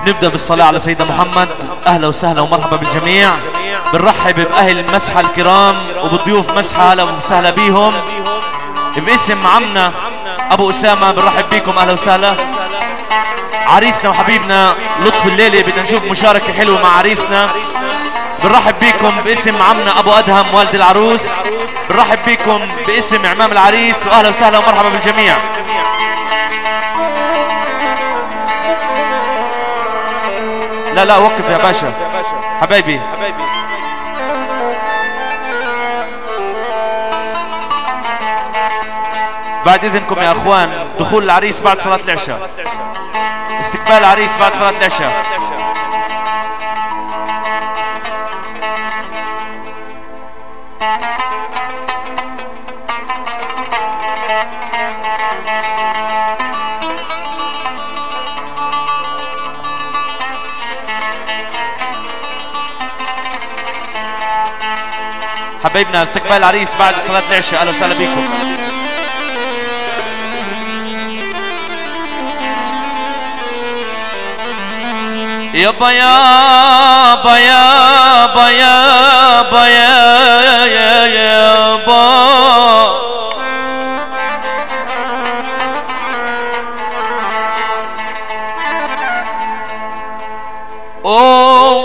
نبدأ بالصلاة على سيدنا محمد. أهلا وسهلا ومرحبا بالجميع. بنرحب بأهل المسحة الكرام وبالضيوف مسحة. أهلا وسهلا بيهم. باسم عمنا أبو أسامة بنرحب بيكم. أهلا وسهلا. عريسنا وحبيبنا لطف الليلة بدنا نشوف مشاركة حلوة مع عريسنا. بنرحب بيكم باسم عمنا أبو أدهم والد العروس. بنرحب بيكم باسم عمام العريس. وأهلا وسهلا ومرحبا بالجميع. لا لا وقف يا باشا حبايبي. بعد إذنكم يا أخوان دخول العريس بعد صلاة العشاء. استقبال العريس بعد صلاة العشاء. حبايبنا استقبال العريس بعد صلاة العشاء. أهلا وسهلا بكم. يابا يابا يابا يابا يابا اوه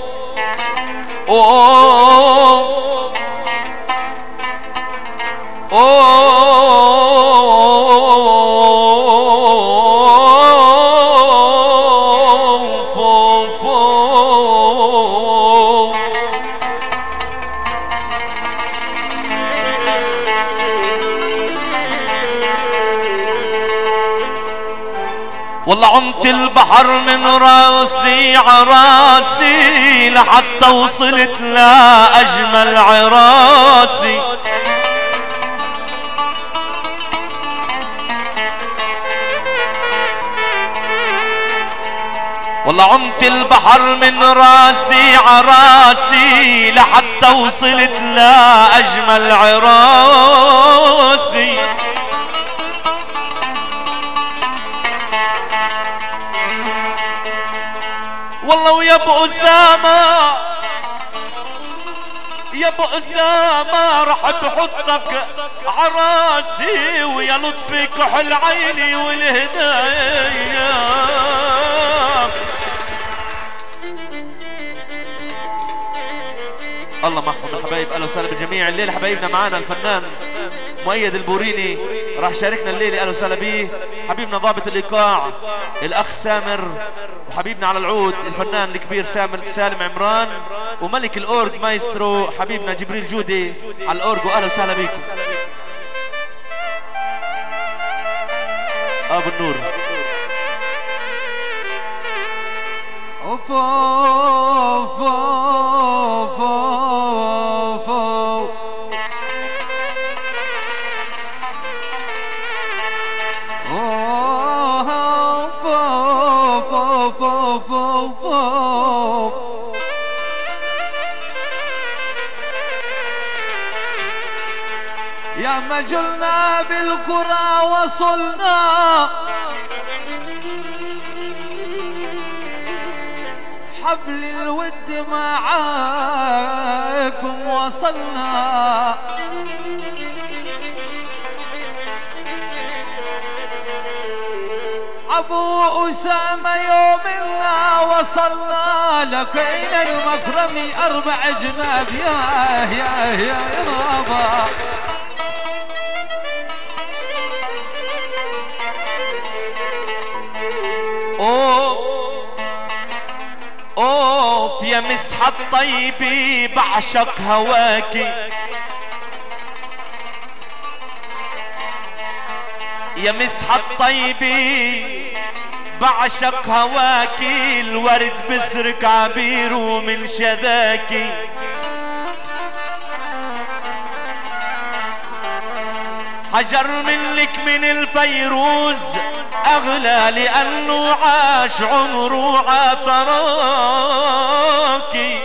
اوه والله عمت البحر من راسي عراسي لحتى وصلت لأجمل عراسي. والله عمت البحر من راسي عراسي لحتى وصلت لأجمل عراسي. والله ويا ابو اسامه يا ابو اسامه راح بحطك عراسي ويا لطفي كحل عيني والهدايا. الله معهم حبايب. اهلا وسهلا بالجميع. الليله حبايبنا معانا الفنان مؤيد البوريني راح شاركنا الليله. اهلا وسهلا بيه. حبيبنا ضابط الايقاع الاخ سامر. وحبيبنا على العود الفنان الكبير سالم عمران. وملك الاورج مايسترو حبيبنا جبريل جودي على الاورج. واهلا وسهلا بيكم. ابو النور. اوف اوف اوف اوف يا ما جلنا بالقرى وصلنا حبل الود معاكم وصلنا. أبو أسامة يومنا وصلنا لكين المكرمي 4 جناب. يا بابا أوف يا مسحة الطيبي بعشق هواكي. يا مسحة الطيبي بعشق هواكي. الورد بسرك عبير ومن شذاكي. حجر منك من الفيروز أغلى لأنه عاش عمره عثراكي.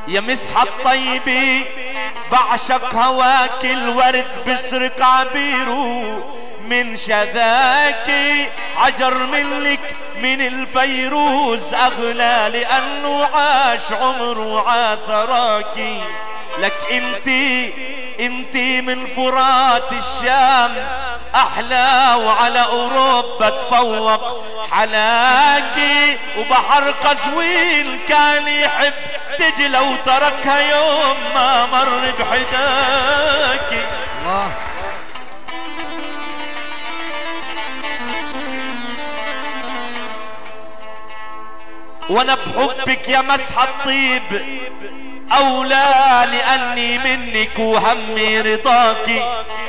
يا مسحة الطيبة بعشق هواك الورد بسرق عبيره من شذاكي عجر منك من الفيروز أغلى لأنه عاش عمره عاثراكي لك انتي من فرات الشام أحلى وعلى أوروبا تفوق حلاكي وبحر قزوين كان يحب دجلة وتركها يوم ما مر بحداكي. الله وانا بحبك يا مسحة الطيب اولى لاني منك وهمي رضاكي.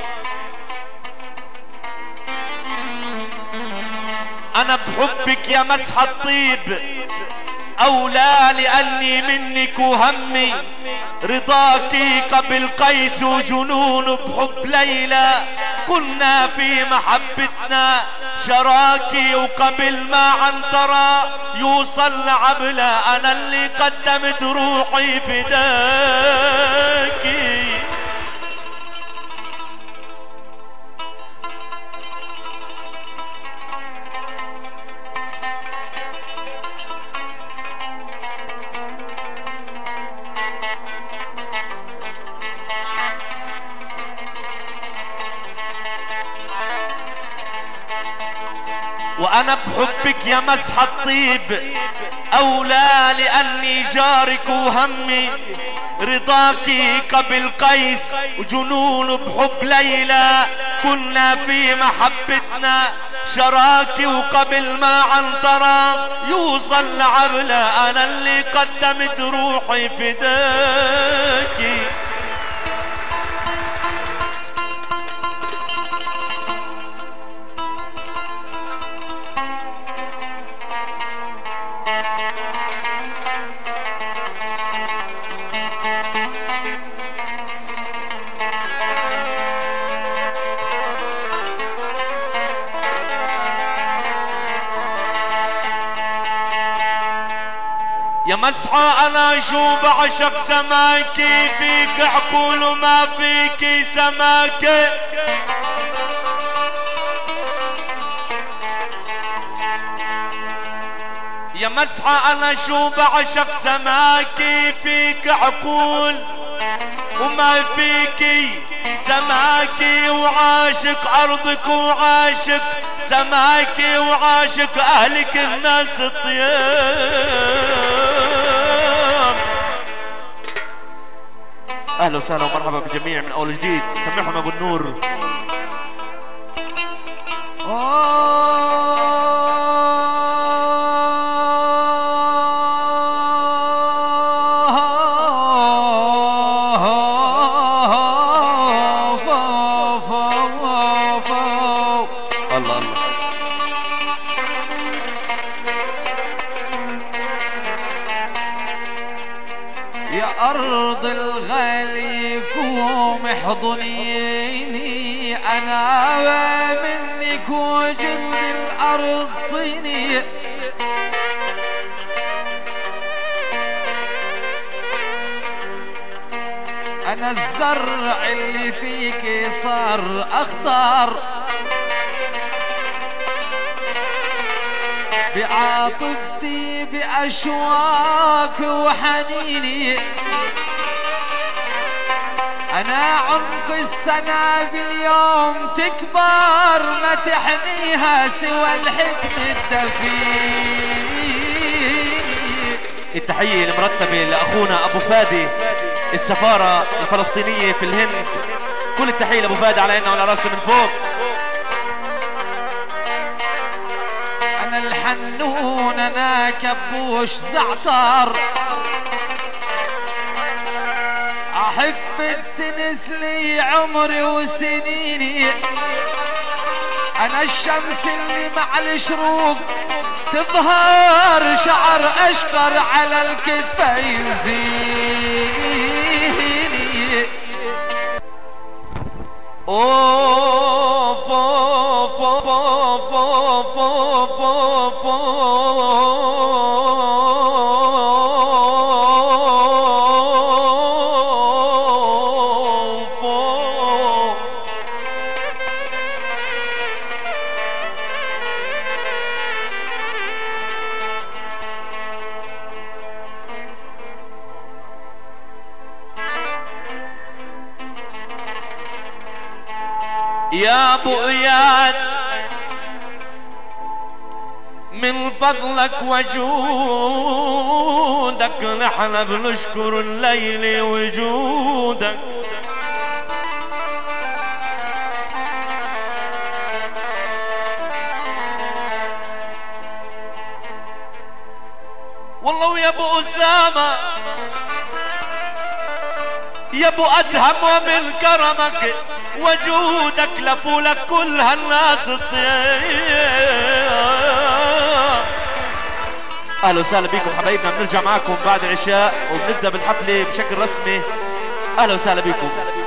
انا بحبك يا مسحة الطيب اولى لاني منك وهمي رضاكي. قبل قيس وجنون بحب ليلى كنا في محبتنا شراكي وقبل ما عنترى يوصل لعبلة انا اللي قدمت روحي فداكي. وانا بحبك يا مسحة الطيب اولى لاني جارك وهمي رضاكي. قبل قيس وجنون بحب ليلى كنا في محبتنا شراكي وقبل ما عنترى يوصل لعبلة انا اللي قدمت روحي فداكي. يا مسحة انا شو بعشق سماكي فيك عقول وما فيك سماكي. يا مسحة انا شو بعشق سماكي فيك عقول وما فيك سماكي وعاشق ارضك وعاشق سماكي وعاشق اهلك الناس الطيام. اهلا وسهلا ومرحبا بالجميع من اول جديد. سمعهم ابو النور. أرض الغالي قوم احضنيني أنا منك وجلد الأرض طيني. أنا الزرع اللي فيك صار أخضر بعاطفتي بأشواك وحنيني. أنا عمق السنابل اليوم تكبر ما تحميها سوى الحكم الدفين. التحية المرتبة لأخونا أبو فادي السفارة الفلسطينية في الهند. كل التحية لأبو فادي على إنه على راسه من فوق. أنا الحنون أنا كبوش زعتر أحبك سنس لي عمري وسنيني. أنا الشمس اللي مع الشروق تظهر شعر أشقر على الكتفين زيني. أوف أوف أوف أوف أوف أوف يا ابو اياد من فضلك وجودك نحن بنشكر الليل وجودك. والله ويا ابو اسامه يا ابو ادهم ومن كرمك وجودك لفولك كل هالناس الطيب. اهلا وسهلا بكم حبايبنا، بنرجع معكم بعد العشاء وبنبدا بالحفله بشكل رسمي. اهلا وسهلا بكم.